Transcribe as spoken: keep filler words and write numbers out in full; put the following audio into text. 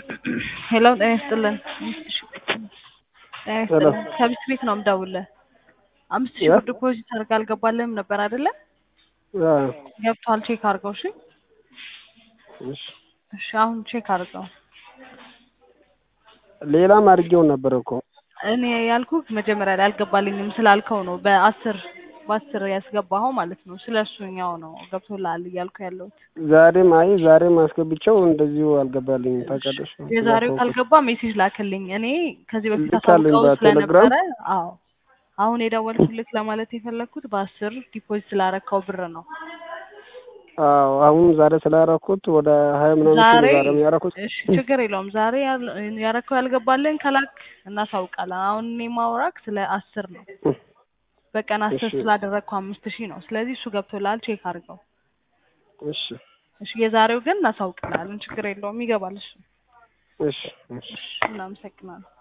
ሄሎ ጤና ይስጥልን። ጤና ይስጥልን። ከቢት ቤት ነው የምደውልልህ። አምስት ሺህ ብር ዲፖዚት አድርገህ አልገባልህም ነበር አይደለ? አዎ ገብቷል። ቼክ አድርገው። እሺ እሺ እሺ አሁን ቼክ አድርገው። ሌላም አድርጌው ነበር እኮ እኔ ያልኩህ መጀመሪያ ላይ አልገባልኝም ስላልከው ነው። በአስር በአስር ያስገባኸው ማለት ነው። ስለሱኛው ነው ገብቶልሃል እያልኩ ያለሁት። ዛሬም አይ ዛሬም አስገብቼው እንደዚሁ አልገባልኝም። ታውቃለሽ ነው የዛሬው ካልገባ ሜሴጅ ላክልኝ። እኔ ከዚህ በፊት ልካለኝ አሳውቀው በቴሌግራም። ስለነበረ አዎ አሁን የደወልኩልህ ለማለት የፈለኩት በአስር ዲፖዚት ስላረከው ብር ነው። አዎ አሁን ዛሬ ስላደረኩት ወደ ሀያ ምናምን ሺህ ዛሬ ነው ዛሬ ያደረኩት። እሺ ችግር የለውም። ዛሬ ያረከው ያልገባልን ከላክ እናሳውቃለን። አሁን እኔ ማውራክ ስለ አስር ነው። በቀን አስር እሺ ስላደረግከው አምስት ሺህ ነው። ስለዚህ እሱ ገብቶልሃል። ቼክ አድርገው። እሺ እሺ የዛሬው ግን እናሳውቅልሃለን። ችግር የለውም። ይገባል እሱ። እሺ እሺ እሺ እናመሰግናለን።